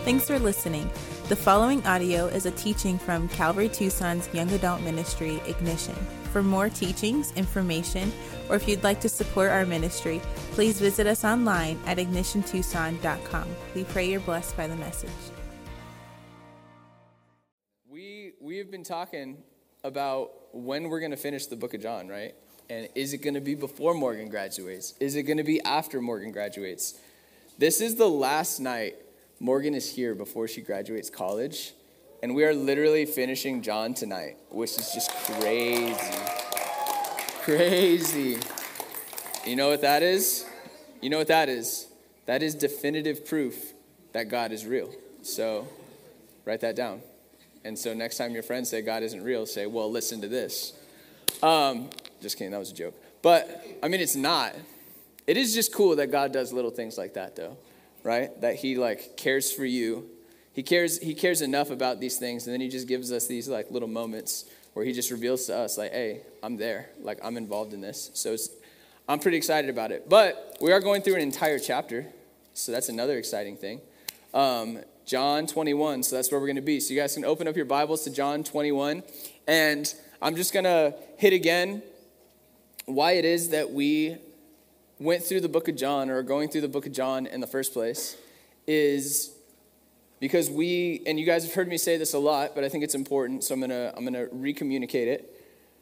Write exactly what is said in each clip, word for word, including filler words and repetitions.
Thanks for listening. The following audio is a teaching from Calvary Tucson's Young Adult Ministry, Ignition. For more teachings, information, or if you'd like to support our ministry, please visit us online at ignition tucson dot com. We pray you're blessed by the message. We we have been talking about when we're going to finish the book of John, right? And is it going to be before Morgan graduates? Is it going to be after Morgan graduates? This is the last night Morgan is here before she graduates college, and we are literally finishing John tonight, which is just crazy. Crazy. You know what that is? You know what that is? That is definitive proof that God is real. So write that down. And so next time your friends say God isn't real, say, well, listen to this. Um, just kidding, that was a joke. But, I mean, it's not. It is just cool that God does little things like that, though. Right? That he like cares for you. He cares he cares enough about these things, and then he just gives us these like little moments where he just reveals to us like, hey, I'm there. Like, I'm involved in this. So it's, I'm pretty excited about it. But we are going through an entire chapter, so that's another exciting thing. Um, John twenty-one, so that's where we're going to be. So you guys can open up your Bibles to John twenty-one, and I'm just going to hit again why it is that we went through the book of John, or are going through the book of John in the first place, is because we, and you guys have heard me say this a lot, but I think it's important, so I'm gonna I'm gonna re-communicate it.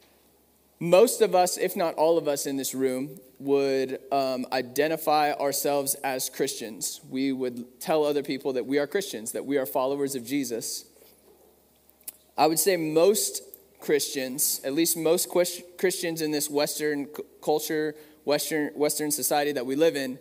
Most of us, if not all of us in this room, would um, identify ourselves as Christians. We would tell other people that we are Christians, that we are followers of Jesus. I would say most Christians, at least most Christians in this Western culture, Western Western society that we live in,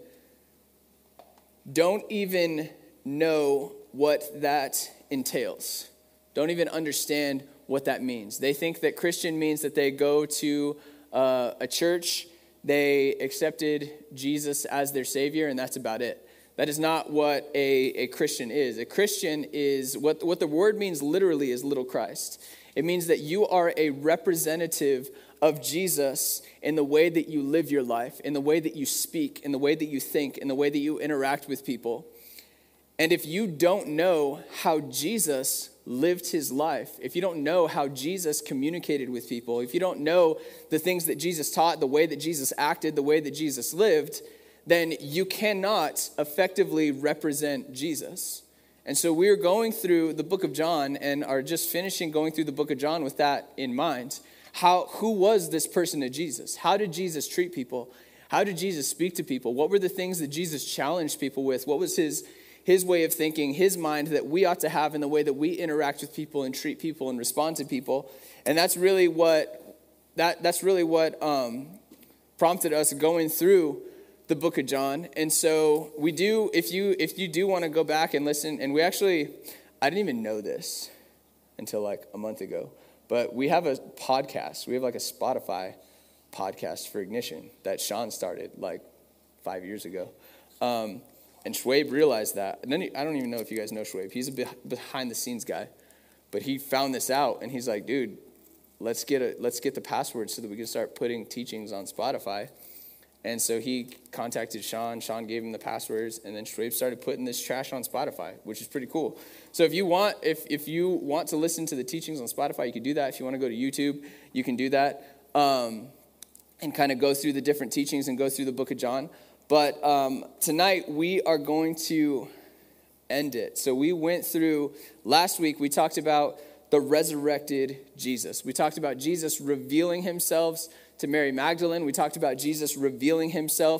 don't even know what that entails. Don't even understand what that means. They think that Christian means that they go to uh, a church, they accepted Jesus as their Savior, and that's about it. That is not what a, a Christian is. A Christian is, what, what the word means literally is little Christ. It means that you are a representative of Jesus in the way that you live your life, in the way that you speak, in the way that you think, in the way that you interact with people. And if you don't know how Jesus lived his life, if you don't know how Jesus communicated with people, if you don't know the things that Jesus taught, the way that Jesus acted, the way that Jesus lived, then you cannot effectively represent Jesus. And so we're going through the book of John and are just finishing going through the book of John with that in mind. How, who was this person of Jesus? How did Jesus treat people? How did Jesus speak to people? What were the things that Jesus challenged people with? What was his, his way of thinking, his mind that we ought to have in the way that we interact with people and treat people and respond to people? And that's really what that that's really what um, prompted us going through the book of John. And so we do, if you if you do want to go back and listen, and we actually, I didn't even know this until like a month ago. But we have a podcast. We have like a Spotify podcast for Ignition that Sean started like five years ago. Um, and Schwabe realized that. And then he, I don't even know if you guys know Schwabe. He's a behind the scenes guy. But he found this out and he's like, dude, let's get a, let's get the password so that we can start putting teachings on Spotify. And so he contacted Sean. Sean gave him the passwords, and then Schwabe started putting this trash on Spotify, which is pretty cool. So if you want, if if you want to listen to the teachings on Spotify, you can do that. If you want to go to YouTube, you can do that, um, and kind of go through the different teachings and go through the book of John. But um, tonight we are going to end it. So we went through last week. We talked about the resurrected Jesus. We talked about Jesus revealing himself to Mary Magdalene. We talked about Jesus revealing himself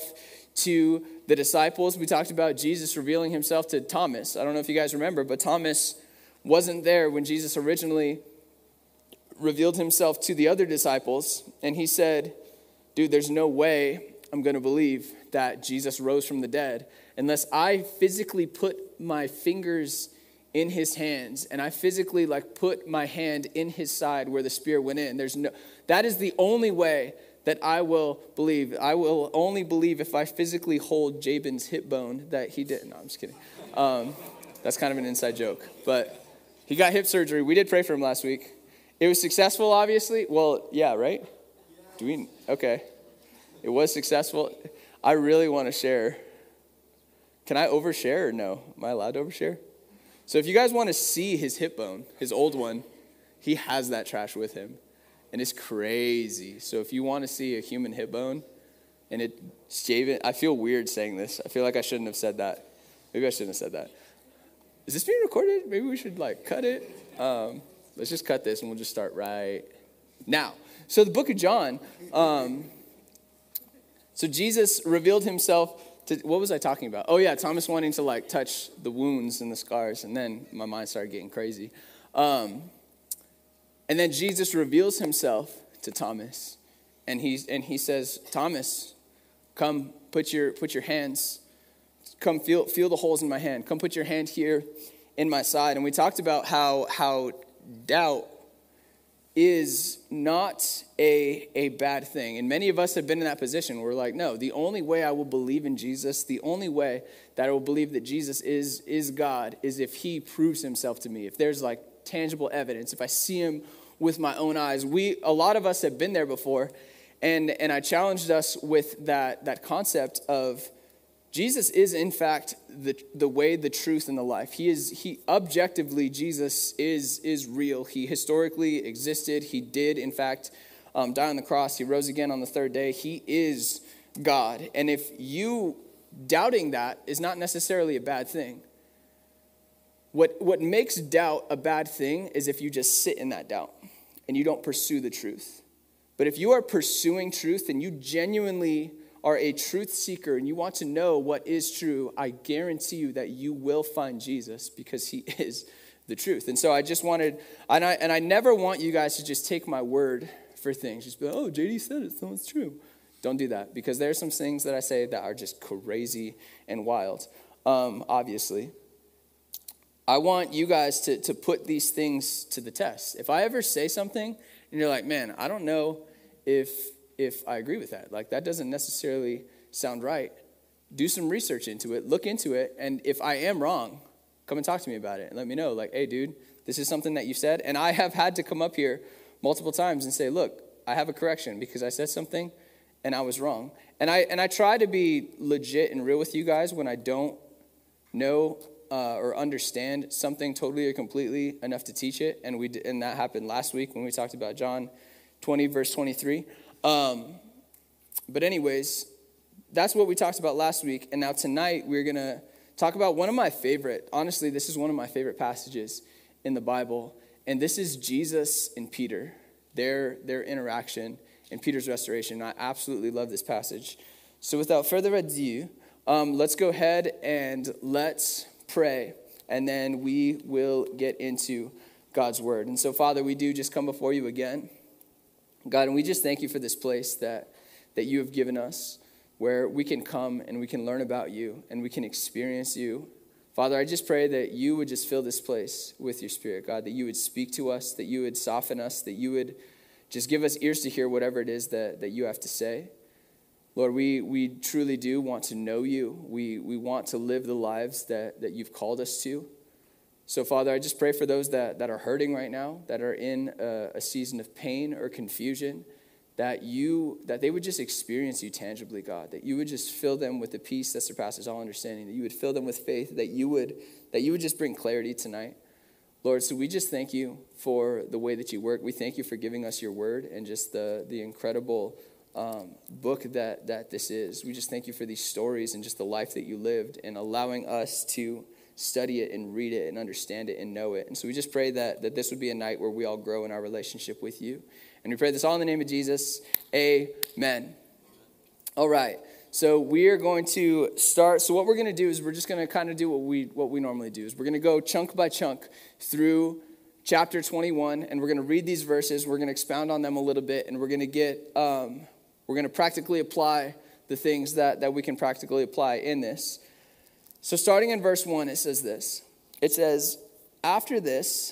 to the disciples. We talked about Jesus revealing himself to Thomas. I don't know if you guys remember, but Thomas wasn't there when Jesus originally revealed himself to the other disciples. And he said, dude, there's no way I'm going to believe that Jesus rose from the dead unless I physically put my fingers in his hands, and I physically like put my hand in his side where the spear went in. There's no, that is the only way that I will believe. I will only believe if I physically hold Jabin's hip bone that he did. No, I'm just kidding. Um, that's kind of an inside joke, but he got hip surgery. We did pray for him last week. It was successful, obviously. Well, yeah, right? Do we? Okay. It was successful. I really want to share. Can I overshare or no? Am I allowed to overshare? So if you guys want to see his hip bone, his old one, he has that trash with him. And it's crazy. So if you want to see a human hip bone and it shave it, I feel weird saying this. I feel like I shouldn't have said that. Maybe I shouldn't have said that. Is this being recorded? Maybe we should like cut it. Um, let's just cut this and we'll just start right now. So the book of John, um, so Jesus revealed himself to, what was I talking about? Oh yeah, Thomas wanting to like touch the wounds and the scars. And then my mind started getting crazy. Um, and then Jesus reveals himself to Thomas. And he's and he says, Thomas, come put your put your hands, come feel feel the holes in my hand. Come put your hand here in my side. And we talked about how how doubt is not a, a bad thing. And many of us have been in that position. We're like, no, the only way I will believe in Jesus, the only way that I will believe that Jesus is, is God is if he proves himself to me. If there's like tangible evidence, if I see him with my own eyes. We, a lot of us have been there before. And, and I challenged us with that, that concept of Jesus is, in fact, the the way, the truth, and the life. He is, he objectively, Jesus is is real. He historically existed. He did, in fact, um, die on the cross. He rose again on the third day. He is God. And if you doubting that is not necessarily a bad thing. What what makes doubt a bad thing is if you just sit in that doubt and you don't pursue the truth. But if you are pursuing truth and you genuinely are a truth seeker and you want to know what is true, I guarantee you that you will find Jesus because he is the truth. And so I just wanted, and I and I never want you guys to just take my word for things. Just be like, oh, J D said it, so it's true. Don't do that because there are some things that I say that are just crazy and wild, um, obviously. I want you guys to, to put these things to the test. If I ever say something and you're like, man, I don't know if... if I agree with that. Like, that doesn't necessarily sound right. Do some research into it. Look into it. And if I am wrong, come and talk to me about it. And let me know, like, hey, dude, this is something that you said. And I have had to come up here multiple times and say, look, I have a correction because I said something and I was wrong. And I and I try to be legit and real with you guys when I don't know uh, or understand something totally or completely enough to teach it. And we and that happened last week when we talked about John twenty, verse twenty-three. Um, but anyways, that's what we talked about last week. And now tonight we're going to talk about one of my favorite, honestly, this is one of my favorite passages in the Bible. And this is Jesus and Peter, their, their interaction and Peter's restoration. I absolutely love this passage. So without further ado, um, let's go ahead and let's pray. And then we will get into God's word. And so, Father, we do just come before you again. God, and we just thank you for this place that, that you have given us where we can come and we can learn about you and we can experience you. Father, I just pray that you would just fill this place with your spirit, God, that you would speak to us, that you would soften us, that you would just give us ears to hear whatever it is that, that you have to say. Lord, we, we truly do want to know you. We, we want to live the lives that, that you've called us to. So, Father, I just pray for those that, that are hurting right now, that are in a, a season of pain or confusion, that you that they would just experience you tangibly, God, that you would just fill them with the peace that surpasses all understanding, that you would fill them with faith, that you would that you would just bring clarity tonight. Lord, so we just thank you for the way that you work. We thank you for giving us your word and just the, the incredible um, book that, that this is. We just thank you for these stories and just the life that you lived and allowing us to study it and read it and understand it and know it. And so we just pray that, that this would be a night where we all grow in our relationship with you. And we pray this all in the name of Jesus. Amen. All right. So we are going to start. So what we're going to do is we're just going to kind of do what we what we normally do. Is we're going to go chunk by chunk through chapter twenty-one, and we're going to read these verses. We're going to expound on them a little bit, and we're going to get um, we're going to practically apply the things that, that we can practically apply in this. So starting in verse one, it says this. It says, after this,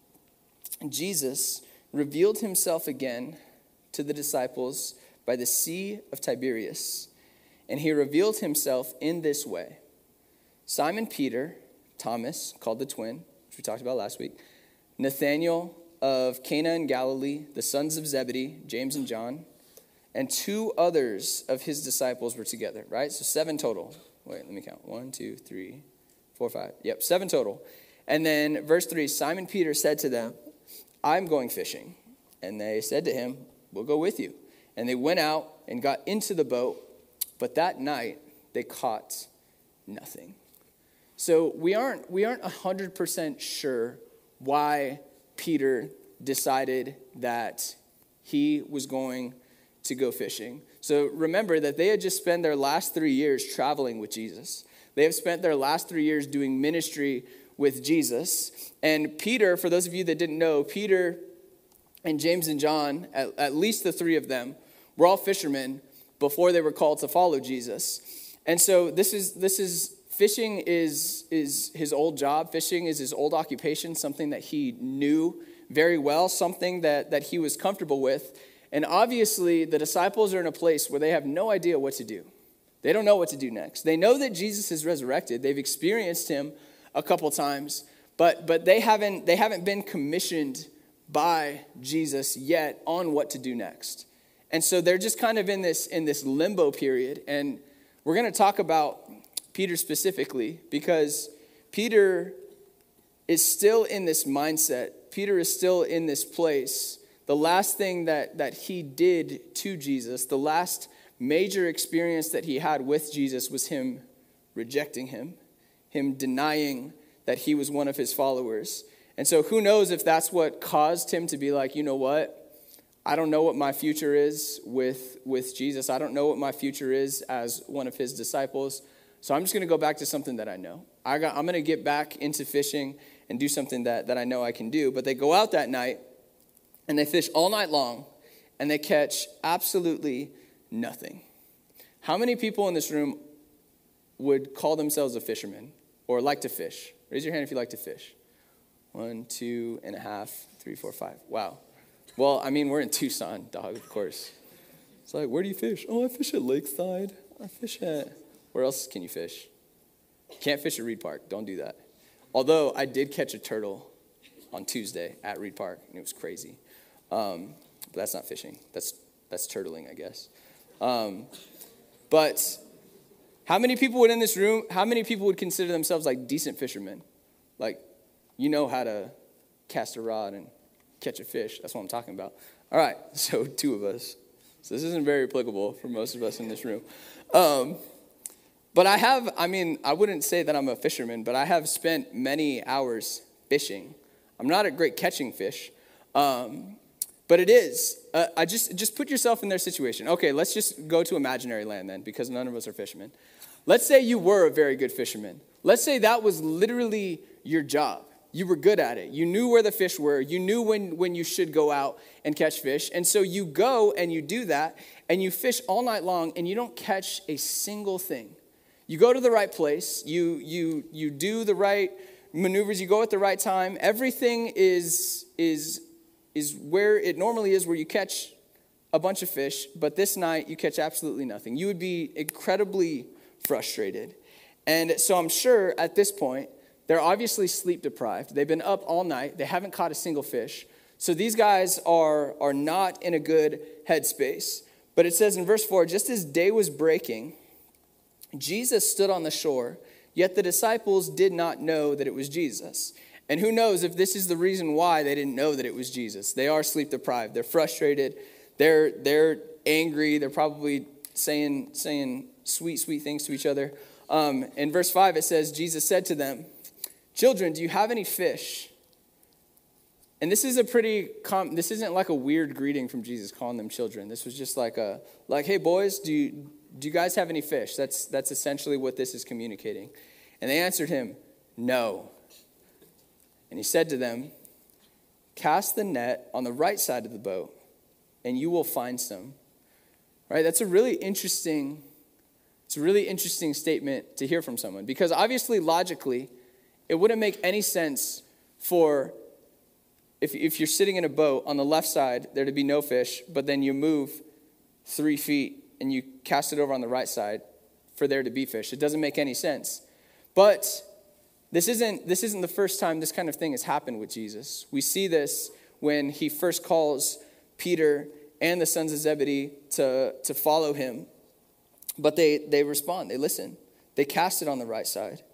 Jesus revealed himself again to the disciples by the Sea of Tiberias. And he revealed himself in this way. Simon Peter, Thomas, called the twin, which we talked about last week, Nathanael of Cana in Galilee, the sons of Zebedee, James and John, and two others of his disciples were together, right? So seven total. Wait, let me count. One, two, three, four, five. Yep, seven total. And then verse three, Simon Peter said to them, I'm going fishing. And they said to him, we'll go with you. And they went out and got into the boat, but that night they caught nothing. So we aren't we aren't one hundred percent sure why Peter decided that he was going to go fishing. So remember that they had just spent their last three years traveling with Jesus. They have spent their last three years doing ministry with Jesus. And Peter, for those of you that didn't know, Peter and James and John, at, at least the three of them, were all fishermen before they were called to follow Jesus. And so this is this is fishing is is his old job. Fishing is his old occupation, something that he knew very well, something that, that he was comfortable with. And obviously, the disciples are in a place where they have no idea what to do. They don't know what to do next. They know that Jesus is resurrected. They've experienced him a couple times, but but they haven't they haven't been commissioned by Jesus yet on what to do next. And so they're just kind of in this in this limbo period. And we're going to talk about Peter specifically because Peter is still in this mindset. Peter is still in this place. The last thing that, that he did to Jesus, the last major experience that he had with Jesus was him rejecting him, him denying that he was one of his followers. And so who knows if that's what caused him to be like, you know what? I don't know what my future is with, with Jesus. I don't know what my future is as one of his disciples. So I'm just going to go back to something that I know. I got, I'm going to get back into fishing and do something that, that I know I can do. But they go out that night, and they fish all night long, and they catch absolutely nothing. How many people in this room would call themselves a fisherman or like to fish? Raise your hand if you like to fish. One, two and a half, three, four, five. Wow. Well, I mean, we're in Tucson, dog, of course. It's like, where do you fish? Oh, I fish at Lakeside. I fish at... Where else can you fish? Can't fish at Reed Park. Don't do that. Although I did catch a turtle on Tuesday at Reed Park, and it was crazy. Um, but that's not fishing. That's that's turtling, I guess. Um, but how many people would in this room, how many people would consider themselves like decent fishermen? Like, you know how to cast a rod and catch a fish. That's what I'm talking about. All right, so two of us. So this isn't very applicable for most of us in this room. Um, but I have, I mean, I wouldn't say that I'm a fisherman, but I have spent many hours fishing. I'm not a great catching fish, um, but it is. Uh, I just just put yourself in their situation. Okay, let's just go to imaginary land then, because none of us are fishermen. Let's say you were a very good fisherman. Let's say that was literally your job. You were good at it. You knew where the fish were. You knew when, when you should go out and catch fish. And so you go and you do that, and you fish all night long, and you don't catch a single thing. You go to the right place. You you you do the right maneuvers. You go at the right time. Everything is is is where it normally is, where you catch a bunch of fish. But this night you catch absolutely nothing. You would be incredibly frustrated. And so I'm sure at this point they're obviously sleep deprived. They've been up all night. They haven't caught a single fish. So these guys are are not in a good headspace. But it says in verse four, just as day was breaking, Jesus stood on the shore, yet the disciples did not know that it was Jesus. And who knows if this is the reason why they didn't know that it was Jesus. They are sleep deprived. They're frustrated. They're they're angry. They're probably saying saying sweet, sweet things to each other. Um, in verse five, it says, Jesus said to them, children, do you have any fish? And this is a pretty, com- this isn't like a weird greeting from Jesus calling them children. This was just like a, like, hey boys, do you, do you guys have any fish? That's that's essentially what this is communicating. And they answered him, no. And he said to them, cast the net on the right side of the boat, and you will find some. Right? That's a really interesting, it's a really interesting statement to hear from someone. Because obviously, logically, it wouldn't make any sense for, if, if you're sitting in a boat on the left side, there to be no fish, but then you move three feet and you cast it over on the right side for there to be fish. It doesn't make any sense. But this isn't this isn't the first time this kind of thing has happened with Jesus. We see this when he first calls Peter and the sons of Zebedee to, to follow him. But they, they respond, they listen. They cast it on the right side.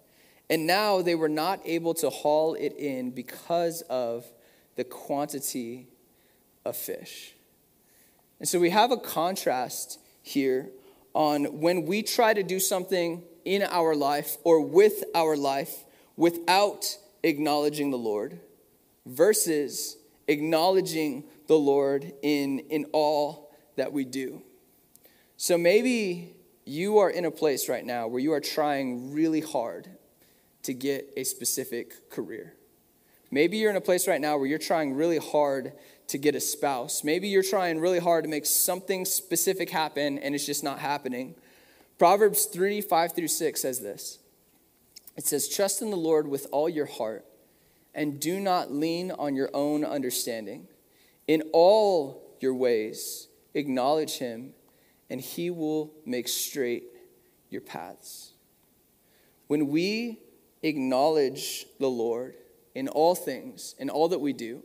And now they were not able to haul it in because of the quantity of fish. And so we have a contrast here on when we try to do something in our life or with our life without acknowledging the Lord versus acknowledging the Lord in, in all that we do. So maybe you are in a place right now where you are trying really hard to get a specific career. Maybe you're in a place right now where you're trying really hard to get a spouse. Maybe you're trying really hard to make something specific happen and it's just not happening. Proverbs three, five through six says this. It says, trust in the Lord with all your heart and do not lean on your own understanding. In all your ways, acknowledge him and he will make straight your paths. When we acknowledge the Lord in all things, in all that we do,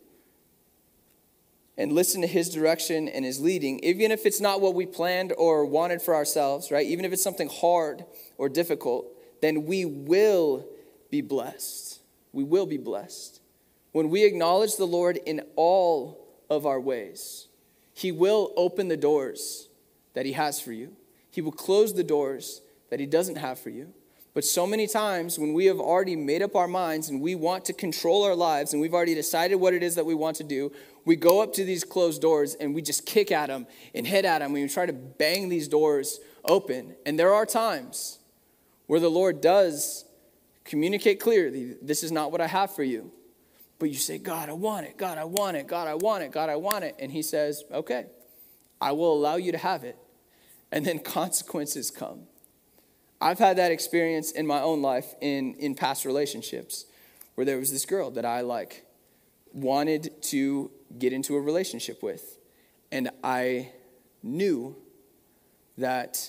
and listen to his direction and his leading, even if it's not what we planned or wanted for ourselves, right? Even if it's something hard or difficult, then we will be blessed. We will be blessed. When we acknowledge the Lord in all of our ways, he will open the doors that he has for you. He will close the doors that he doesn't have for you. But so many times when we have already made up our minds and we want to control our lives and we've already decided what it is that we want to do, we go up to these closed doors and we just kick at them and hit at them. We try to bang these doors open. And there are times where the Lord does communicate clearly, this is not what I have for you. But you say, God, I want it. God, I want it. God, I want it. God, I want it. And he says, okay, I will allow you to have it. And then consequences come. I've had that experience in my own life in, in past relationships where there was this girl that I like wanted to get into a relationship with. And I knew that,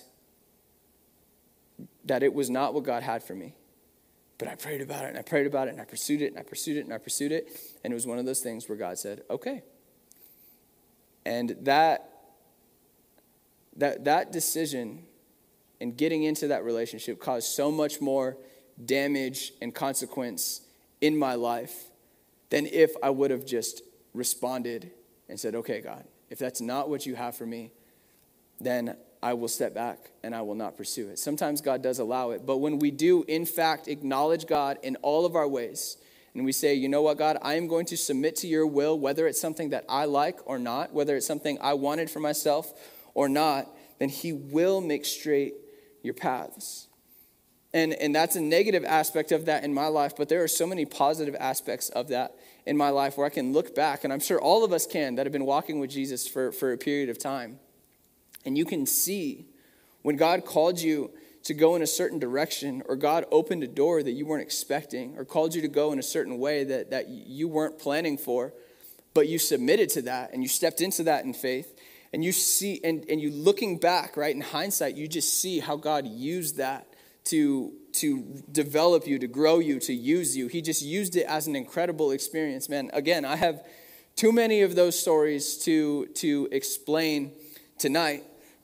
that it was not what God had for me. But I prayed about it and I prayed about it and I pursued it and I pursued it and I pursued it. And it was one of those things where God said, okay. And that, that, that decision and getting into that relationship caused so much more damage and consequence in my life than if I would have just responded and said, okay, God, if that's not what you have for me, then I will step back and I will not pursue it. Sometimes God does allow it, but when we do, in fact, acknowledge God in all of our ways, and we say, you know what, God, I am going to submit to your will, whether it's something that I like or not, whether it's something I wanted for myself or not, then he will make straight your paths. And, and that's a negative aspect of that in my life, but there are so many positive aspects of that in my life where I can look back, and I'm sure all of us can that have been walking with Jesus for, for a period of time. And you can see when God called you to go in a certain direction, or God opened a door that you weren't expecting, or called you to go in a certain way that, that you weren't planning for, but you submitted to that and you stepped into that in faith. And you see, and, and you looking back, right, in hindsight, you just see how God used that to, to develop you, to grow you, to use you. He just used it as an incredible experience, man. Again, I have too many of those stories to, to explain tonight.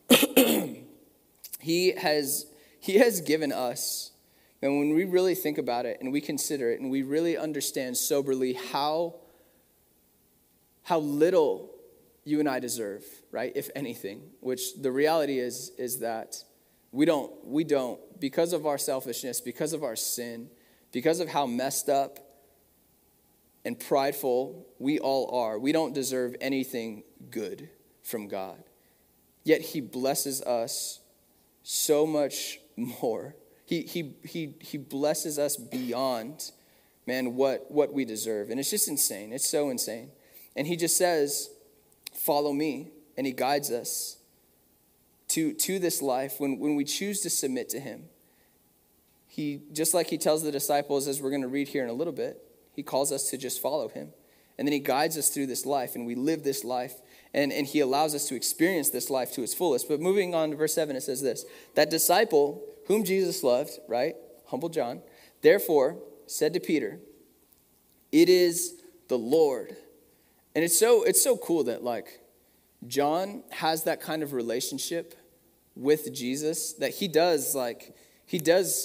he has he has given us, and when we really think about it and we consider it and we really understand soberly how, how little you and I deserve, right? If anything, which the reality is, is that we don't, we don't, because of our selfishness, because of our sin, because of how messed up and prideful we all are, we don't deserve anything good from God. Yet he blesses us so much more. He he he he blesses us beyond, man, what, what we deserve. And it's just insane. It's so insane. And he just says, follow me, and he guides us to, to this life when, when we choose to submit to him. He, just like he tells the disciples, as we're going to read here in a little bit, he calls us to just follow him. And then he guides us through this life, and we live this life, and, and he allows us to experience this life to its fullest. But moving on to verse seven, it says this, that disciple whom Jesus loved, right, humble John, therefore said to Peter, it is the Lord. And it's so it's so cool that, like, John has that kind of relationship with Jesus that he does, like, he does,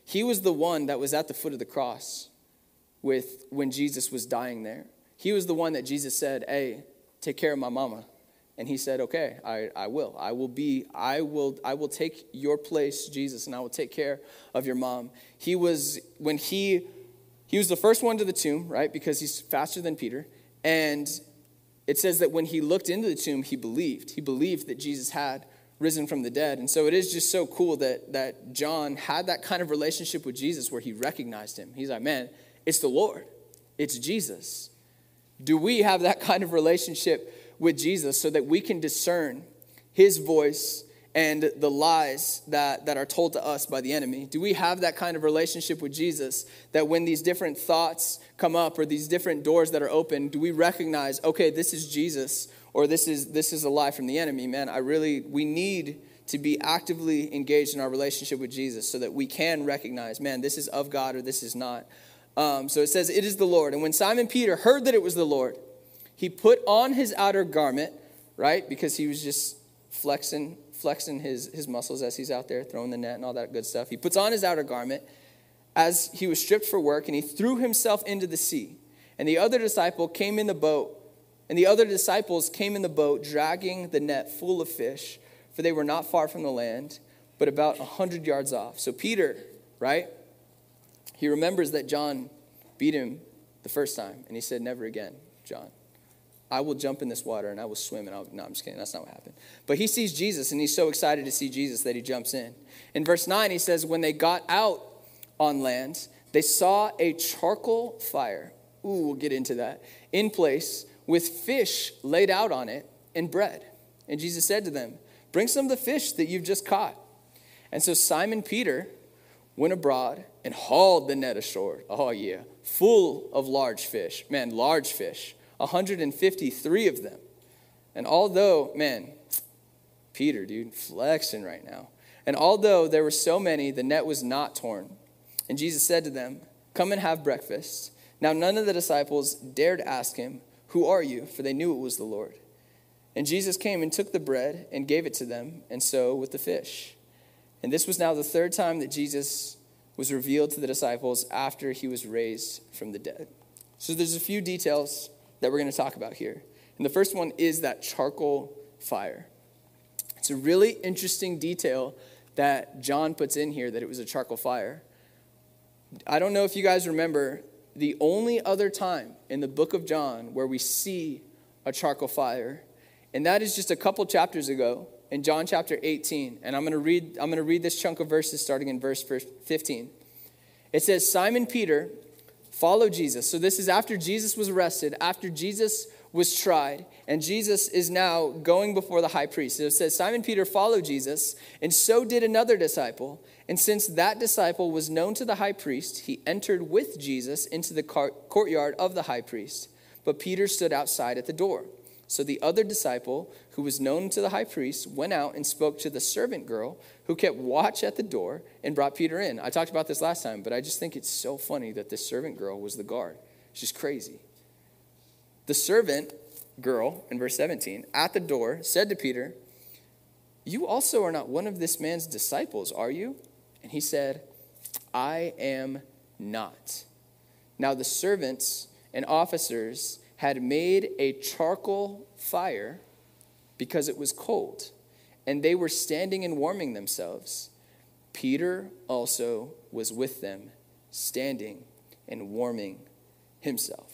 He was the one that was at the foot of the cross with when Jesus was dying there. He was the one that Jesus said, hey, take care of my mama. And he said, okay, I, I will. I will be, I will, I will take your place, Jesus, and I will take care of your mom. He was, when he, he was the first one to the tomb, right? Because he's faster than Peter. And it says that when he looked into the tomb, he believed. He believed that Jesus had risen from the dead. And so it is just so cool that, that John had that kind of relationship with Jesus where he recognized him. He's like, man, it's the Lord. It's Jesus. Do we have that kind of relationship with Jesus so that we can discern his voice and the lies that, that are told to us by the enemy? Do we have that kind of relationship with Jesus that when these different thoughts come up or these different doors that are open, do we recognize, okay, this is Jesus or this is this is a lie from the enemy? Man, I really, we need to be actively engaged in our relationship with Jesus so that we can recognize, man, this is of God or this is not. Um, so it says, it is the Lord. And when Simon Peter heard that it was the Lord, he put on his outer garment, right? Because he was just flexing flexing his, his muscles as he's out there throwing the net and all that good stuff. He puts on his outer garment as he was stripped for work, and he threw himself into the sea. And the other disciple came in the boat, and the other disciples came in the boat, dragging the net full of fish, for they were not far from the land, but about a hundred yards off. So Peter, right? He remembers that John beat him the first time, and he said, never again, John. I will jump in this water and I will swim. And I'll, no, I'm just kidding. That's not what happened. But he sees Jesus and he's so excited to see Jesus that he jumps in. In verse nine, he says, when they got out on land, they saw a charcoal fire. Ooh, we'll get into that. In place with fish laid out on it and bread. And Jesus said to them, bring some of the fish that you've just caught. And so Simon Peter went abroad and hauled the net ashore. Oh yeah, full of large fish. Man, large fish. one hundred fifty-three of them. And although, man, Peter, dude, flexing right now. And although there were so many, the net was not torn. And Jesus said to them, come and have breakfast. Now none of the disciples dared ask him, who are you? For they knew it was the Lord. And Jesus came and took the bread and gave it to them, and so with the fish. And this was now the third time that Jesus was revealed to the disciples after he was raised from the dead. So there's a few details that we're going to talk about here. And the first one is that charcoal fire. It's a really interesting detail that John puts in here, that it was a charcoal fire. I don't know if you guys remember the only other time in the book of John where we see a charcoal fire, and that is just a couple chapters ago in John chapter eighteen. And I'm going to read I'm going to read this chunk of verses starting in verse fifteen. It says, Simon Peter followed Jesus. So this is after Jesus was arrested, after Jesus was tried, and Jesus is now going before the high priest. So it says, Simon Peter followed Jesus, and so did another disciple. And since that disciple was known to the high priest, he entered with Jesus into the courtyard of the high priest. But Peter stood outside at the door. So the other disciple, who was known to the high priest, went out and spoke to the servant girl who kept watch at the door and brought Peter in. I talked about this last time, but I just think it's so funny that this servant girl was the guard. It's just crazy. The servant girl, in verse seventeen, at the door said to Peter, you also are not one of this man's disciples, are you? And he said, I am not. Now the servants and officers had made a charcoal fire because it was cold, and they were standing and warming themselves. Peter also was with them, standing and warming himself.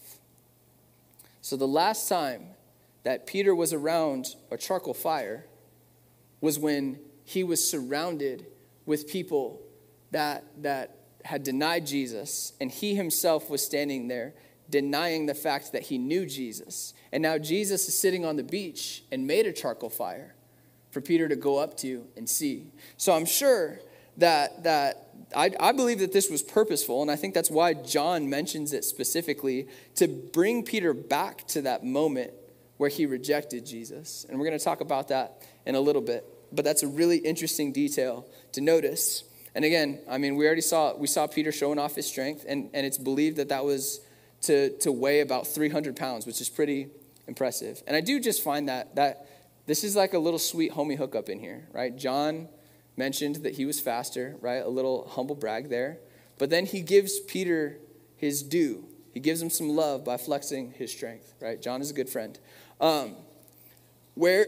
So the last time that Peter was around a charcoal fire was when he was surrounded with people that, that had denied Jesus, and he himself was standing there denying the fact that he knew Jesus. And now Jesus is sitting on the beach and made a charcoal fire for Peter to go up to and see. So I'm sure that that I, I believe that this was purposeful, and I think that's why John mentions it specifically, to bring Peter back to that moment where he rejected Jesus. And we're going to talk about that in a little bit. But that's a really interesting detail to notice. And again, I mean, we already saw we saw Peter showing off his strength, and, and it's believed that that was to, to weigh about three hundred pounds, which is pretty impressive. And I do just find that that this is like a little sweet homie hookup in here, right? John mentioned that he was faster, right? A little humble brag there. But then he gives Peter his due. He gives him some love by flexing his strength, right? John is a good friend. Um, where,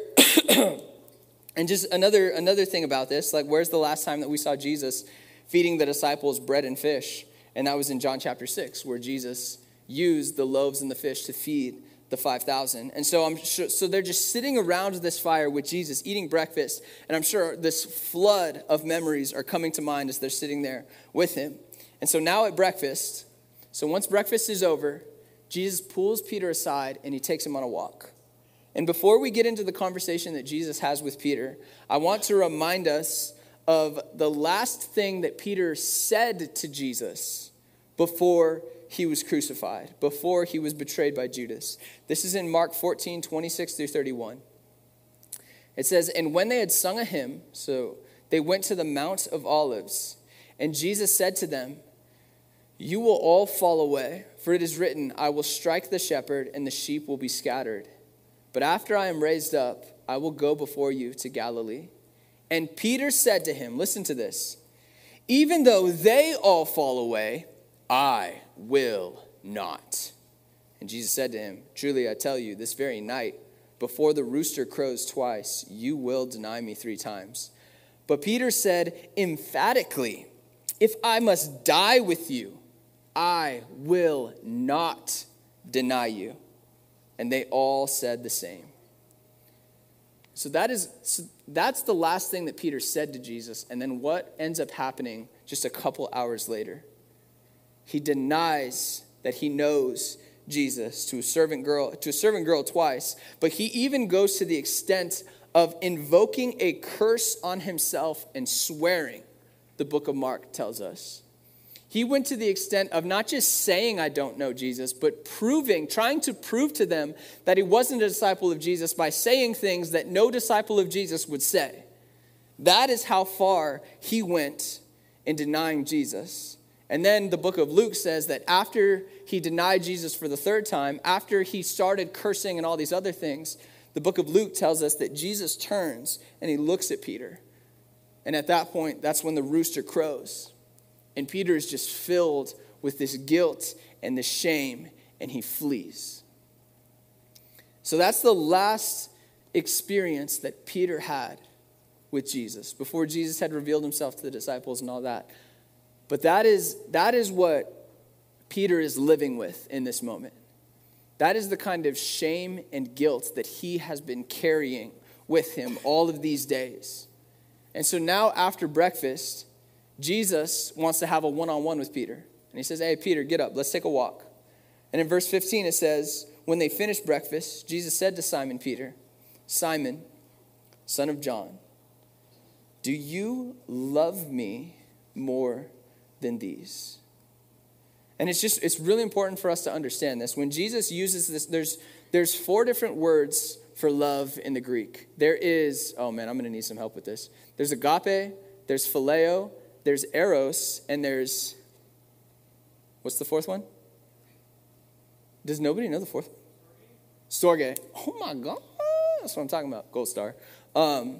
and just another another thing about this, like where's the last time that we saw Jesus feeding the disciples bread and fish? And that was in John chapter six, where Jesus used the loaves and the fish to feed the five thousand. And so I'm sure, so they're just sitting around this fire with Jesus eating breakfast. And I'm sure this flood of memories are coming to mind as they're sitting there with him. And so now at breakfast, so once breakfast is over, Jesus pulls Peter aside and he takes him on a walk. And before we get into the conversation that Jesus has with Peter, I want to remind us of the last thing that Peter said to Jesus before he was crucified, before he was betrayed by Judas. This is in Mark fourteen, twenty-six through thirty-one. It says, "And when they had sung a hymn, so they went to the Mount of Olives, and Jesus said to them, 'You will all fall away, for it is written, I will strike the shepherd, and the sheep will be scattered. But after I am raised up, I will go before you to Galilee.' And Peter said to him," listen to this, "even though they all fall away, I will not." And Jesus said to him, "Truly I tell you, this very night, before the rooster crows twice, you will deny me three times." But Peter said emphatically, "If I must die with you, I will not deny you." And they all said the same. So that is so that's the last thing that Peter said to Jesus. And then what ends up happening just a couple hours later? He denies that he knows Jesus to a servant girl, to a servant girl twice. But he even goes to the extent of invoking a curse on himself and swearing, the book of Mark tells us. He went to the extent of not just saying, "I don't know Jesus," but proving, trying to prove to them that he wasn't a disciple of Jesus by saying things that no disciple of Jesus would say. That is how far he went in denying Jesus. And then the book of Luke says that after he denied Jesus for the third time, after he started cursing and all these other things, the book of Luke tells us that Jesus turns and he looks at Peter. And at that point, that's when the rooster crows. And Peter is just filled with this guilt and this shame, and he flees. So that's the last experience that Peter had with Jesus, before Jesus had revealed himself to the disciples and all that. But that is, that is what Peter is living with in this moment. That is the kind of shame and guilt that he has been carrying with him all of these days. And so now after breakfast, Jesus wants to have a one-on-one with Peter. And he says, "Hey, Peter, get up. Let's take a walk." And in verse fifteen, it says, "When they finished breakfast, Jesus said to Simon Peter, 'Simon, son of John, do you love me more than these?'" And it's just, it's really important for us to understand this. When Jesus uses this, there's, there's four different words for love in the Greek. There is, oh man, I'm going to need some help with this. There's agape, there's phileo, there's eros, and there's, what's the fourth one? Does nobody know the fourth one? Storge. Oh my God. That's what I'm talking about. Gold star. Um,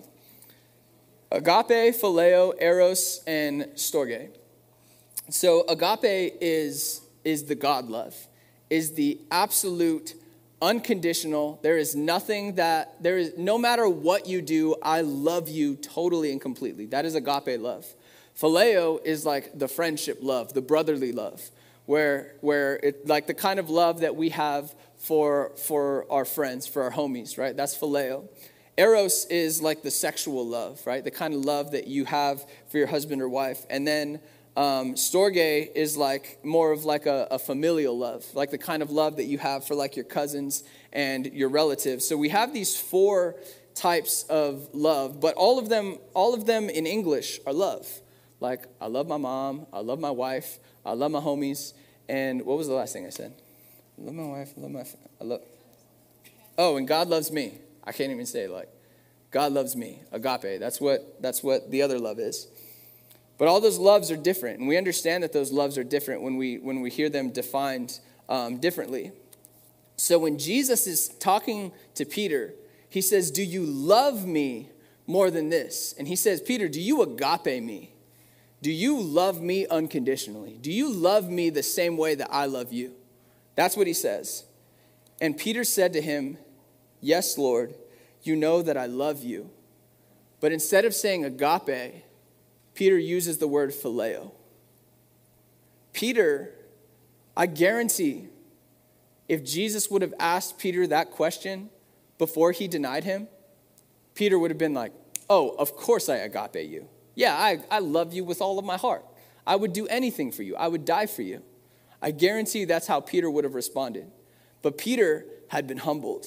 agape, phileo, eros, and storge. So agape is, is the God love, is the absolute unconditional. There is nothing that, there is, no matter what you do, I love you totally and completely. That is agape love. Phileo is like the friendship love, the brotherly love, where where it like the kind of love that we have for for our friends, for our homies, right? That's phileo. Eros is like the sexual love, right? The kind of love that you have for your husband or wife. And then um, storge is like more of like a, a familial love, like the kind of love that you have for like your cousins and your relatives. So we have these four types of love, but all of them, all of them in English are love. Like, I love my mom, I love my wife, I love my homies, and what was the last thing I said? I love my wife, I love my, I love, oh, and God loves me. I can't even say it like, God loves me, agape. That's what, that's what the other love is. But all those loves are different, and we understand that those loves are different when we, when we hear them defined um, differently. So when Jesus is talking to Peter, he says, "Do you love me more than this. And he says, Peter, do you agape me? Do you love me unconditionally? Do you love me the same way that I love you? That's what he says. And Peter said to him, yes, Lord, you know that I love you. But instead of saying agape, Peter uses the word phileo. Peter, I guarantee, if Jesus would have asked Peter that question before he denied him, Peter would have been like, oh, of course I agape you. Yeah, I, I love you with all of my heart. I would do anything for you. I would die for you. I guarantee that's how Peter would have responded. But Peter had been humbled.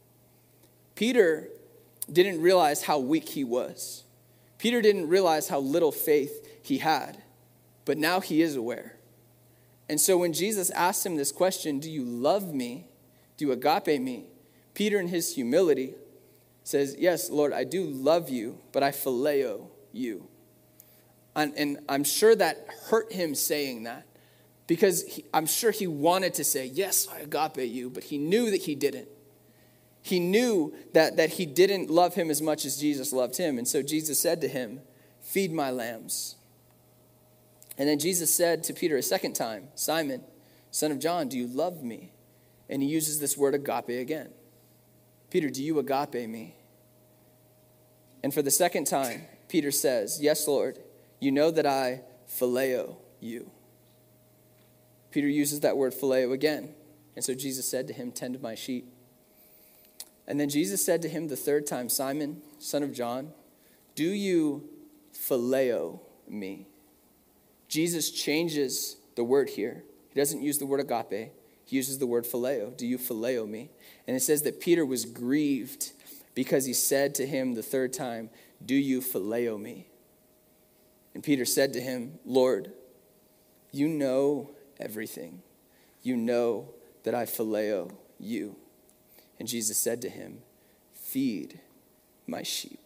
Peter didn't realize how weak he was. Peter didn't realize how little faith he had. But now he is aware. And so when Jesus asked him this question, do you love me? Do you agape me? Peter in his humility says, yes, Lord, I do love you, but I phileo you. And, and I'm sure that hurt him saying that, because he, I'm sure he wanted to say, yes, I agape you, but he knew that he didn't. He knew that, that he didn't love him as much as Jesus loved him. And so Jesus said to him, feed my lambs. And then Jesus said to Peter a second time, Simon, son of John, do you love me? And he uses this word agape again. Peter, do you agape me? And for the second time, Peter says, yes, Lord, you know that I phileo you. Peter uses that word phileo again. And so Jesus said to him, tend my sheep. And then Jesus said to him the third time, Simon, son of John, do you phileo me? Jesus changes the word here. He doesn't use the word agape. He uses the word phileo. Do you phileo me? And it says that Peter was grieved because he said to him the third time, do you phileo me? And Peter said to him, Lord, you know everything. You know that I phileo you. And Jesus said to him, feed my sheep.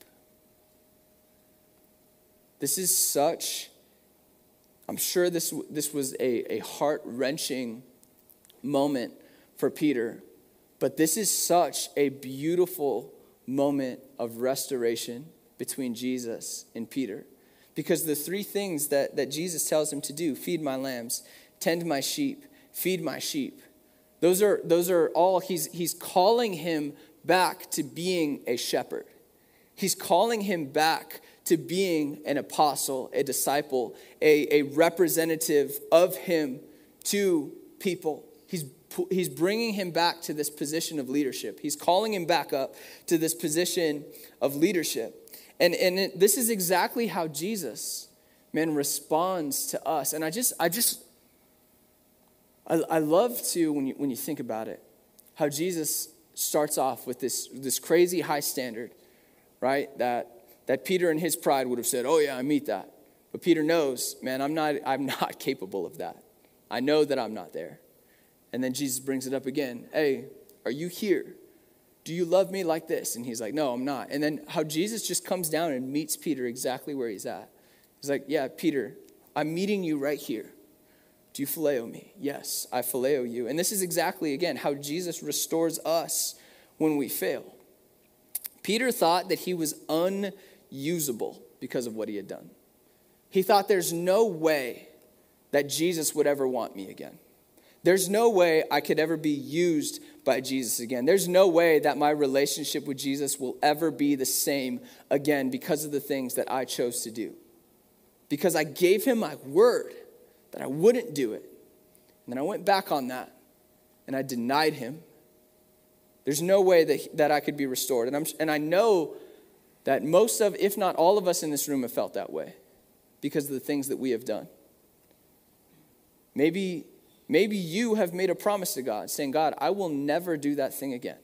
This is such, I'm sure this, this was a, a heart-wrenching moment for Peter, but this is such a beautiful moment of restoration between Jesus and Peter. Because the three things that, that Jesus tells him to do, feed my lambs, tend my sheep, feed my sheep, those are, those are all, he's, he's calling him back to being a shepherd. He's calling him back to being an apostle, a disciple, a, a representative of him to people. He's, he's bringing him back to this position of leadership. He's calling him back up to this position of leadership. And, and it, this is exactly how Jesus, man, responds to us. And I just, I just, I, I love to, when you, when you think about it, how Jesus starts off with this, this crazy high standard, right? That that Peter in his pride would have said, oh yeah, I meet that. But Peter knows, man, I'm not, I'm not capable of that. I know that I'm not there. And then Jesus brings it up again. Hey, are you here? Do you love me like this? And he's like, no, I'm not. And then how Jesus just comes down and meets Peter exactly where he's at. He's like, yeah, Peter, I'm meeting you right here. Do you phileo me? Yes, I phileo you. And this is exactly, again, how Jesus restores us when we fail. Peter thought that he was unusable because of what he had done. He thought there's no way that Jesus would ever want me again. There's no way I could ever be used by Jesus again. There's no way that my relationship with Jesus will ever be the same again because of the things that I chose to do. Because I gave him my word that I wouldn't do it. And then I went back on that and I denied him. There's no way that, that I could be restored. And, I'm, and I know that most of, if not all of us in this room have felt that way because of the things that we have done. Maybe, maybe you have made a promise to God saying, God, I will never do that thing again.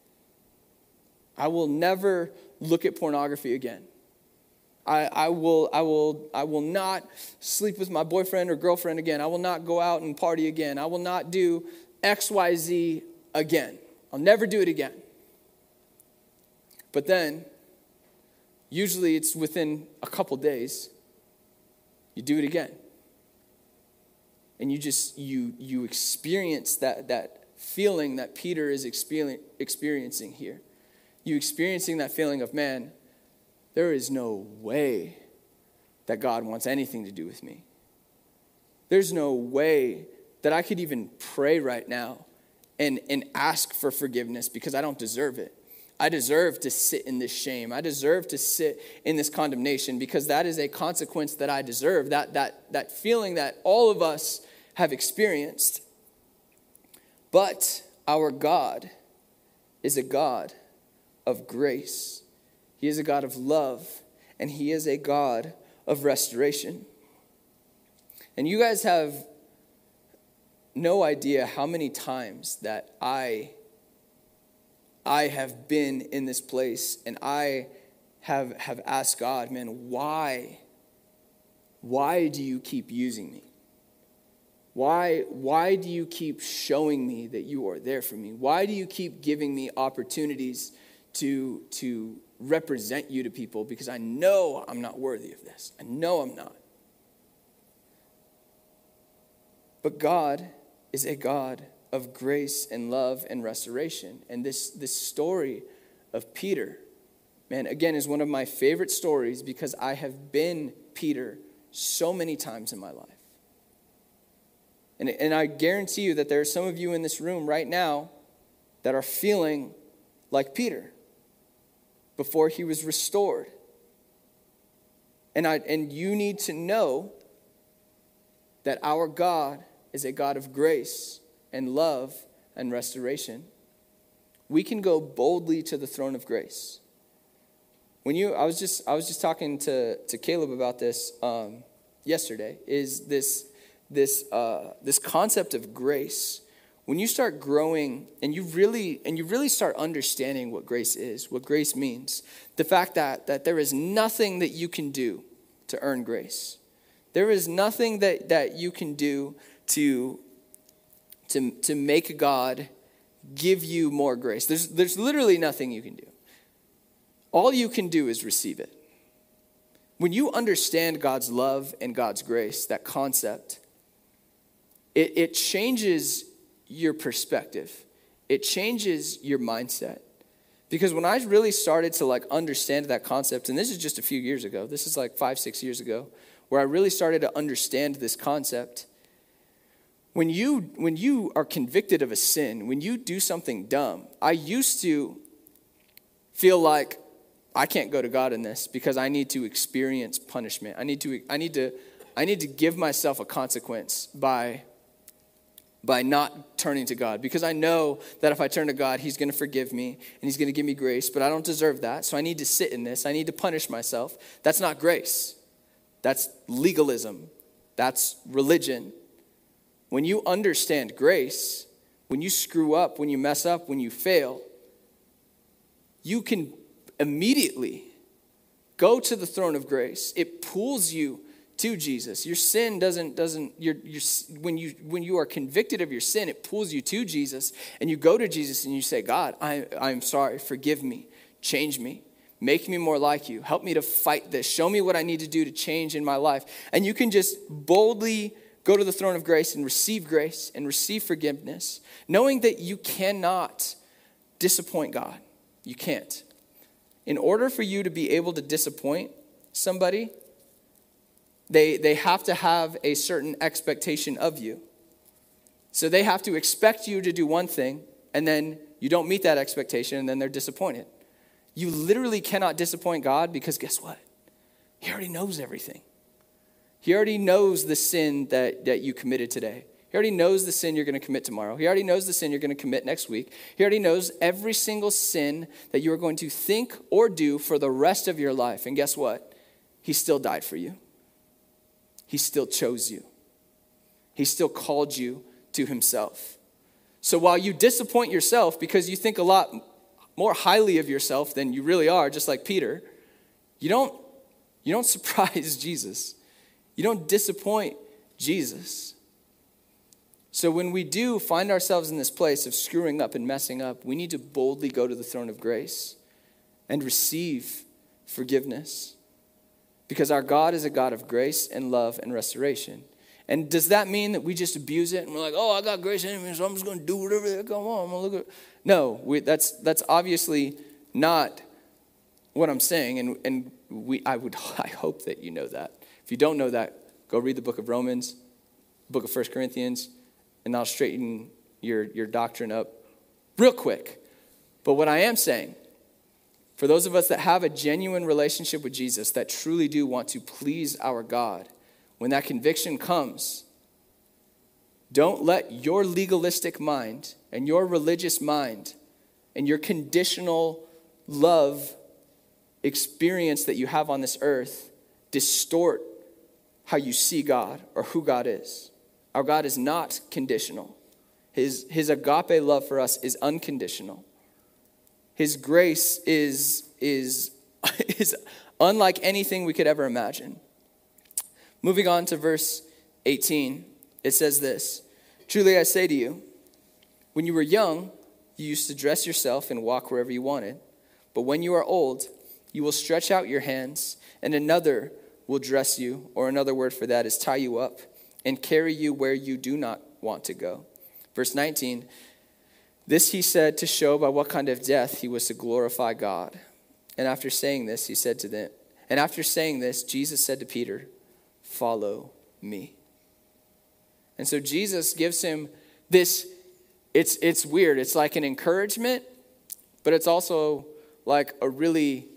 I will never look at pornography again. I, I will, I will, I will not sleep with my boyfriend or girlfriend again. I will not go out and party again. I will not do X, Y, Z again. I'll never do it again. But then, usually it's within a couple days, you do it again. And you just, you you experience that, that feeling that Peter is experiencing here. You experiencing that feeling of, man, there is no way that God wants anything to do with me. There's no way that I could even pray right now and, and ask for forgiveness because I don't deserve it. I deserve to sit in this shame. I deserve to sit in this condemnation because that is a consequence that I deserve, that, that, that feeling that all of us have experienced. But our God is a God of grace. He is a God of love, and he is a God of restoration. And you guys have no idea how many times that I I have been in this place and I have have asked God, man, why? Why do you keep using me? Why, why do you keep showing me that you are there for me? Why do you keep giving me opportunities to, to represent you to people? Because I know I'm not worthy of this. I know I'm not. But God is a God of grace and love and restoration. And this, this story of Peter, man, again, is one of my favorite stories because I have been Peter so many times in my life. And, and I guarantee you that there are some of you in this room right now that are feeling like Peter before he was restored. And, I, and you need to know that our God is a God of grace and love and restoration. We can go boldly to the throne of grace. When you, I was just, I was just talking to, to Caleb about this um, yesterday. Is this, this, uh, this concept of grace? When you start growing and you really, and you really start understanding what grace is, what grace means, the fact that that there is nothing that you can do to earn grace. There is nothing that that you can do to. To, to make God give you more grace. There's, there's literally nothing you can do. All you can do is receive it. When you understand God's love and God's grace, that concept, it, it changes your perspective. It changes your mindset. Because when I really started to like understand that concept, and this is just a few years ago, this is like five, six years ago, where I really started to understand this concept. When you when you are convicted of a sin, when you do something dumb, I used to feel like I can't go to God in this because I need to experience punishment. I need to I need to I need to give myself a consequence by by not turning to God, because I know that if I turn to God, he's going to forgive me and he's going to give me grace, but I don't deserve that. So I need to sit in this. I need to punish myself. That's not grace. That's legalism. That's religion. When you understand grace, when you screw up, when you mess up, when you fail, you can immediately go to the throne of grace. It pulls you to Jesus. Your sin doesn't, doesn't, you're, you're, when you when you are convicted of your sin, it pulls you to Jesus, and you go to Jesus and you say, God, I, I'm sorry, forgive me, change me, make me more like you, help me to fight this, show me what I need to do to change in my life. And you can just boldly go to the throne of grace and receive grace and receive forgiveness, knowing that you cannot disappoint God. You can't. In order for you to be able to disappoint somebody, they, they have to have a certain expectation of you. So they have to expect you to do one thing, and then you don't meet that expectation, and then they're disappointed. You literally cannot disappoint God because guess what? He already knows everything. He already knows the sin that, that you committed today. He already knows the sin you're going to commit tomorrow. He already knows the sin you're going to commit next week. He already knows every single sin that you are going to think or do for the rest of your life. And guess what? He still died for you. He still chose you. He still called you to himself. So while you disappoint yourself because you think a lot more highly of yourself than you really are, just like Peter, you don't, you don't surprise Jesus. You don't disappoint Jesus. So when we do find ourselves in this place of screwing up and messing up, we need to boldly go to the throne of grace and receive forgiveness. Because our God is a God of grace and love and restoration. And does that mean that we just abuse it and we're like, oh, I got grace in me, so I'm just going to do whatever the heck I want. I'm going to look at. No, we, that's that's obviously not what I'm saying. And, and we, I would, I hope that you know that. If you don't know that, go read the book of Romans, book of First Corinthians, and I'll straighten your, your doctrine up real quick. But what I am saying, for those of us that have a genuine relationship with Jesus, that truly do want to please our God, when that conviction comes, don't let your legalistic mind and your religious mind and your conditional love experience that you have on this earth distort how you see God or who God is. Our God is not conditional. His, his agape love for us is unconditional. His grace is, is, is unlike anything we could ever imagine. Moving on to verse eighteen, it says this, "Truly I say to you, when you were young, you used to dress yourself and walk wherever you wanted. But when you are old, you will stretch out your hands, and another will dress you," or another word for that is tie you up, "and carry you where you do not want to go." Verse nineteen, "This he said to show by what kind of death he was to glorify God. And after saying this, he said to them, and after saying this, Jesus said to Peter, 'Follow me.'" And so Jesus gives him this, it's it's weird. It's like an encouragement, but it's also like a really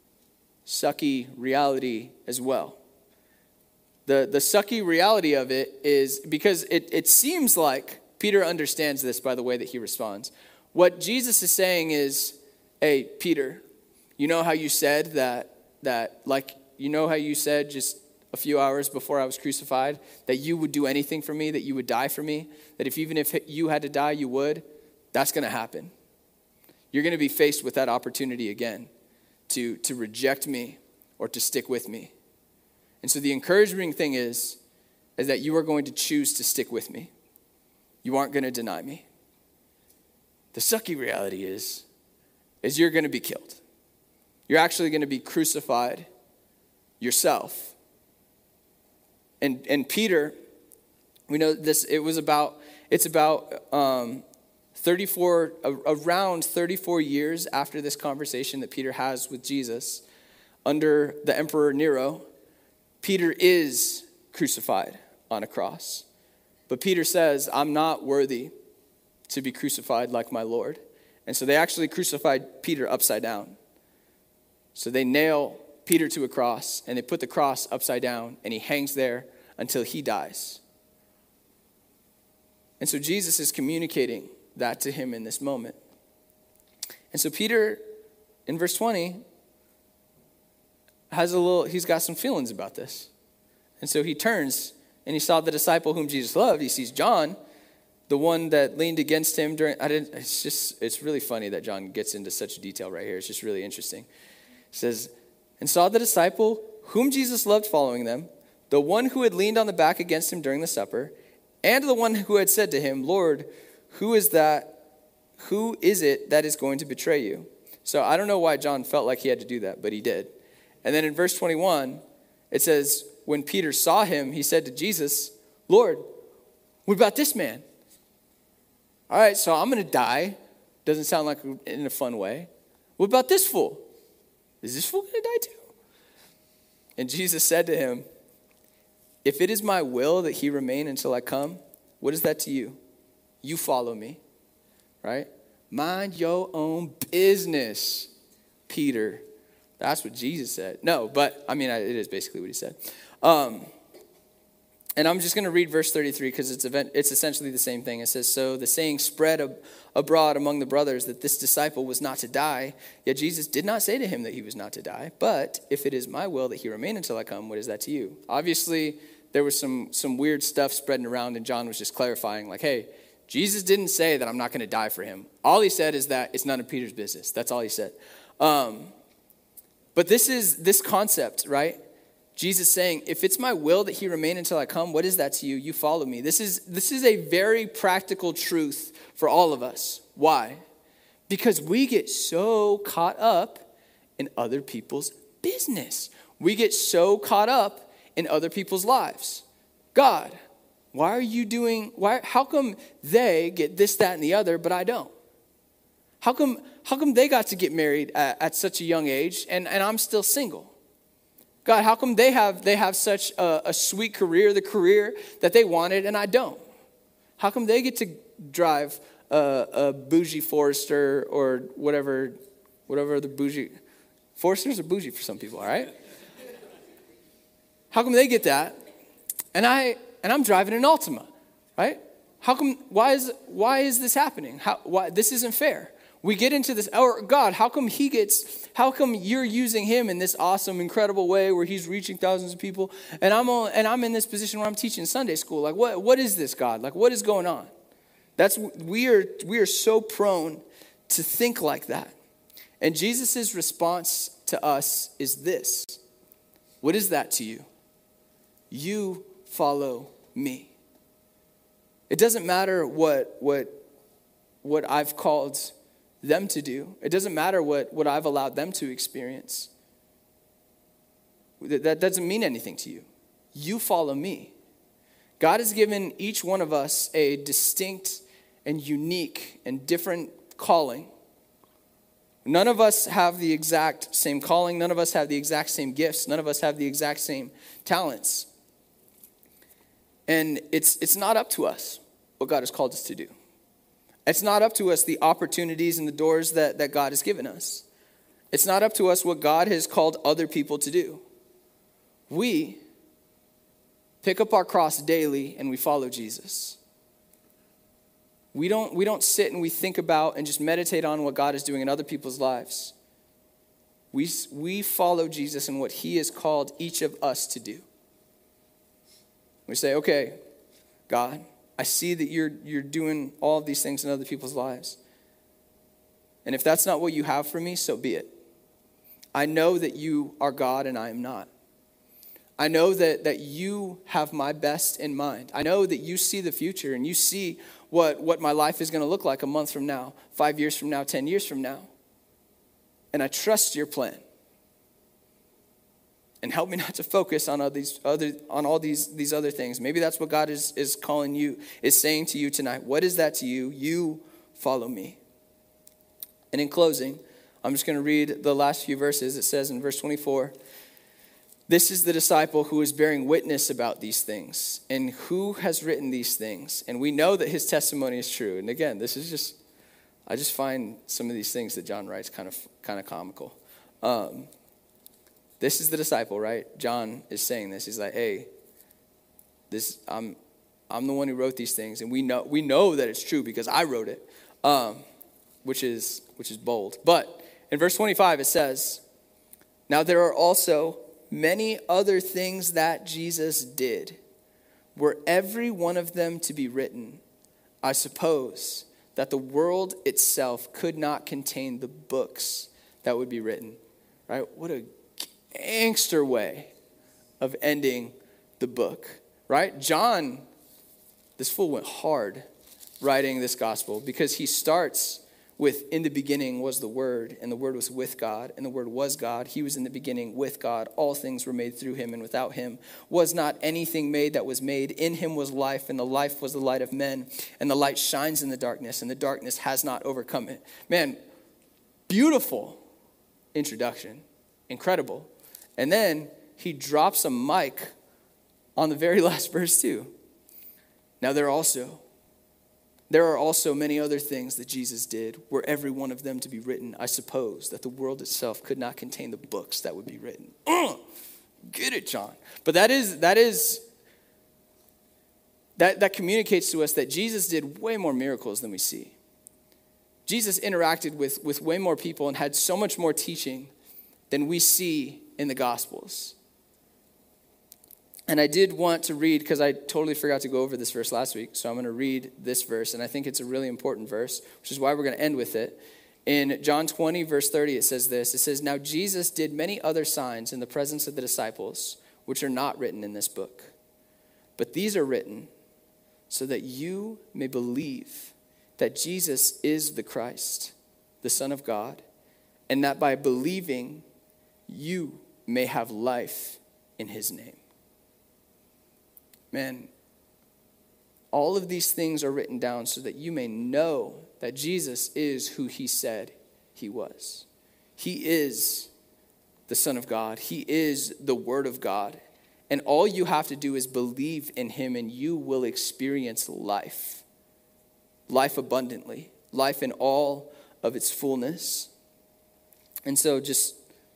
sucky reality as well. The, the sucky reality of it is because it, it seems like Peter understands this by the way that he responds. What Jesus is saying is, hey, Peter, you know how you said that, that like, you know how you said just a few hours before I was crucified, that you would do anything for me, that you would die for me, that if even if you had to die, you would? That's going to happen. You're going to be faced with that opportunity again to, to reject me or to stick with me. And so the encouraging thing is, is that you are going to choose to stick with me. You aren't going to deny me. The sucky reality is, is you're going to be killed. You're actually going to be crucified yourself. And and Peter, we know this, it was about, it's about um, thirty-four, around thirty-four years after this conversation that Peter has with Jesus, under the Emperor Nero, Peter is crucified on a cross. But Peter says, I'm not worthy to be crucified like my Lord. And so they actually crucified Peter upside down. So they nail Peter to a cross, and they put the cross upside down, and he hangs there until he dies. And so Jesus is communicating that to him in this moment. And so Peter, in verse twenty, has a little, he's got some feelings about this. And so he turns, and he saw the disciple whom Jesus loved. He sees John, the one that leaned against him during, I didn't, it's just, it's really funny that John gets into such detail right here. It's just really interesting. It says, and saw the disciple whom Jesus loved following them, the one who had leaned on the back against him during the supper, and the one who had said to him, Lord, who is that? Who is it that is going to betray you? So I don't know why John felt like he had to do that, but he did. And then in verse twenty-one, it says, when Peter saw him, he said to Jesus, Lord, what about this man? All right, so I'm going to die. Doesn't sound like in a fun way. What about this fool? Is this fool going to die too? And Jesus said to him, if it is my will that he remain until I come, what is that to you? You follow me, right? Mind your own business, Peter. That's what Jesus said. No, but, I mean, it is basically what he said. Um, and I'm just going to read verse thirty-three because it's event, it's essentially the same thing. It says, so the saying spread ab- abroad among the brothers that this disciple was not to die. Yet Jesus did not say to him that he was not to die. But if it is my will that he remain until I come, what is that to you? Obviously, there was some, some weird stuff spreading around, and John was just clarifying, like, hey, Jesus didn't say that I'm not going to die for him. All he said is that it's none of Peter's business. That's all he said. Um, but this is this concept, right? Jesus saying, if it's my will that he remain until I come, what is that to you? You follow me. This is this is a very practical truth for all of us. Why? Because we get so caught up in other people's business. We get so caught up in other people's lives. God, why are you doing, why? How come they get this, that, and the other, but I don't? How come, how come they got to get married at, at such a young age and, and I'm still single? God, how come they have they have such a, a sweet career, the career that they wanted, and I don't? How come they get to drive a, a bougie Forester or whatever, whatever the bougie, Foresters are bougie for some people, all right? How come they get that, and I and I'm driving an Altima, right? How come? Why is why is this happening? How? Why this isn't fair? We get into this, or God, how come he gets, how come you're using him in this awesome, incredible way where he's reaching thousands of people, and I'm on, and I'm in this position where I'm teaching Sunday school? Like, what what is this, God? Like, what is going on? That's we are we are so prone to think like that. And Jesus' response to us is this. What is that to you? You follow me. It doesn't matter what what what I've called them to do. It doesn't matter what, what I've allowed them to experience. That, that doesn't mean anything to you. You follow me. God has given each one of us a distinct and unique and different calling. None of us have the exact same calling. None of us have the exact same gifts. None of us have the exact same talents. And it's it's not up to us what God has called us to do. It's not up to us the opportunities and the doors that, that God has given us. It's not up to us what God has called other people to do. We pick up our cross daily and we follow Jesus. We don't, we don't sit and we think about and just meditate on what God is doing in other people's lives. We, we follow Jesus and what he has called each of us to do. We say, okay, God, I see that you're you're doing all of these things in other people's lives. And if that's not what you have for me, so be it. I know that you are God and I am not. I know that, that you have my best in mind. I know that you see the future and you see what, what my life is going to look like a month from now, five years from now, ten years from now. And I trust your plan. And help me not to focus on all these other on all these, these other things. Maybe that's what God is, is calling you, is saying to you tonight. What is that to you? You follow me. And in closing, I'm just going to read the last few verses. It says in verse twenty-four, this is the disciple who is bearing witness about these things, and who has written these things. And we know that his testimony is true. And again, this is just, I just find some of these things that John writes kind of kind of comical. Um This is the disciple, right? John is saying this. He's like, hey, this I'm I'm the one who wrote these things, and we know we know that it's true because I wrote it, um, which is which is bold. But in verse twenty-five it says, now there are also many other things that Jesus did. Were every one of them to be written, I suppose that the world itself could not contain the books that would be written. Right? What a gangster way of ending the book, right? John, this fool went hard writing this gospel because he starts with, in the beginning was the Word, and the Word was with God, and the Word was God. He was in the beginning with God. All things were made through him, and without him was not anything made that was made. In him was life, and the life was the light of men, and the light shines in the darkness, and the darkness has not overcome it. Man, beautiful introduction. Incredible. And then he drops a mic on the very last verse too. Now there also, there are also many other things that Jesus did, were every one of them to be written. I suppose that the world itself could not contain the books that would be written. Uh, get it, John. But that is, that is, that, that communicates to us that Jesus did way more miracles than we see. Jesus interacted with, with way more people and had so much more teaching than we see in the Gospels. And I did want to read, because I totally forgot to go over this verse last week, so I'm going to read this verse, and I think it's a really important verse, which is why we're going to end with it. In John twenty, verse thirty, it says this. It says, now Jesus did many other signs in the presence of the disciples, which are not written in this book. But these are written so that you may believe that Jesus is the Christ, the Son of God, and that by believing you may have life in his name. Man, all of these things are written down so that you may know that Jesus is who he said he was. He is the Son of God. He is the Word of God. And all you have to do is believe in him, and you will experience life. Life abundantly. Life in all of its fullness. And so just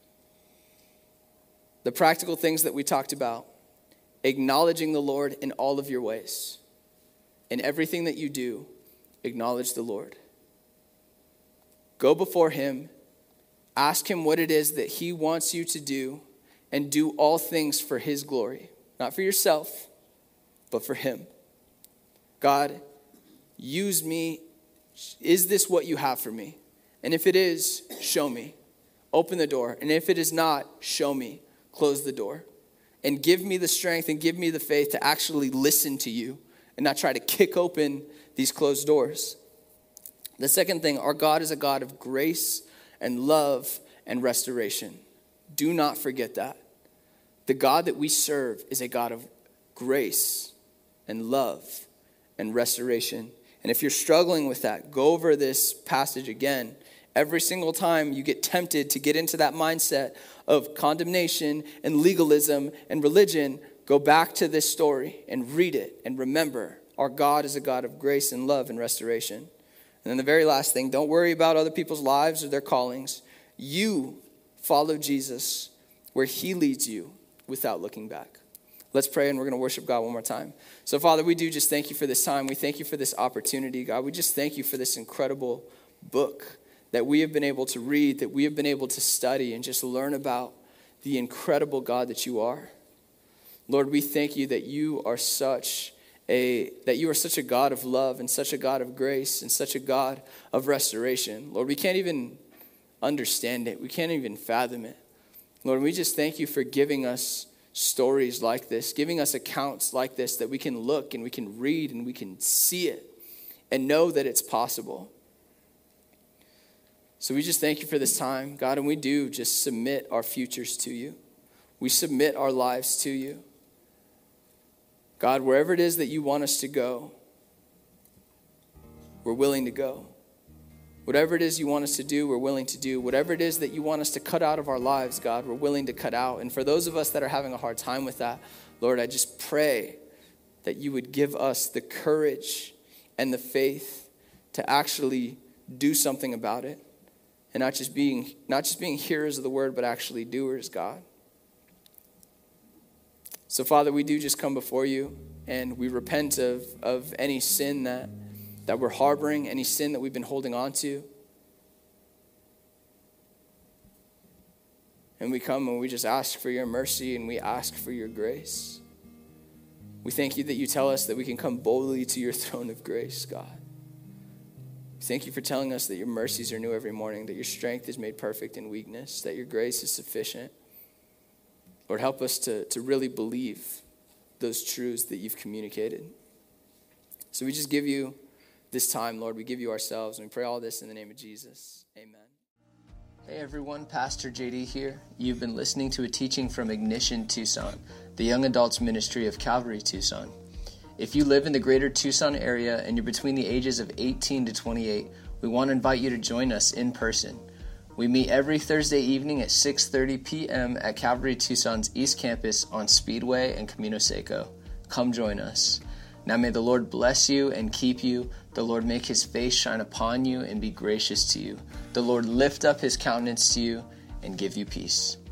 the practical things that we talked about. Acknowledging the Lord in all of your ways. In everything that you do, acknowledge the Lord. Go before him. Ask him what it is that he wants you to do, and do all things for his glory. Not for yourself, but for him. God, use me. Is this what you have for me? And if it is, show me. Open the door. And if it is not, show me. Close the door. And give me the strength and give me the faith to actually listen to you and not try to kick open these closed doors. The second thing, our God is a God of grace and love and restoration. Do not forget that. The God that we serve is a God of grace and love and restoration. And if you're struggling with that, go over this passage again. Every single time you get tempted to get into that mindset of condemnation and legalism and religion, go back to this story and read it and remember our God is a God of grace and love and restoration. And then the very last thing, don't worry about other people's lives or their callings. You follow Jesus where he leads you without looking back. Let's pray, and we're going to worship God one more time. So, Father, we do just thank you for this time. We thank you for this opportunity, God. We just thank you for this incredible book that we have been able to read, that we have been able to study and just learn about the incredible God that you are. Lord, we thank you that you are such a that you are such a God of love and such a God of grace and such a God of restoration. Lord, we can't even understand it. We can't even fathom it. Lord, we just thank you for giving us stories like this, giving us accounts like this that we can look and we can read and we can see it and know that it's possible. So we just thank you for this time, God, and we do just submit our futures to you. We submit our lives to you. God, wherever it is that you want us to go, we're willing to go. Whatever it is you want us to do, we're willing to do. Whatever it is that you want us to cut out of our lives, God, we're willing to cut out. And for those of us that are having a hard time with that, Lord, I just pray that you would give us the courage and the faith to actually do something about it. And not just being not just being hearers of the word, but actually doers, God. So, Father, we do just come before you, and we repent of, of any sin that, that we're harboring, any sin that we've been holding on to. And we come and we just ask for your mercy, and we ask for your grace. We thank you that you tell us that we can come boldly to your throne of grace, God. Thank you for telling us that your mercies are new every morning, that your strength is made perfect in weakness, that your grace is sufficient. Lord, help us to, to really believe those truths that you've communicated. So we just give you this time, Lord. We give you ourselves, and we pray all this in the name of Jesus. Amen. Hey everyone, Pastor J D here. You've been listening to a teaching from Ignition Tucson, the young adults ministry of Calvary Tucson. If you live in the greater Tucson area and you're between the ages of eighteen to twenty-eight, we want to invite you to join us in person. We meet every Thursday evening at six thirty p.m. at Calvary Tucson's East Campus on Speedway and Camino Seco. Come join us. Now may the Lord bless you and keep you. The Lord make his face shine upon you and be gracious to you. The Lord lift up his countenance to you and give you peace.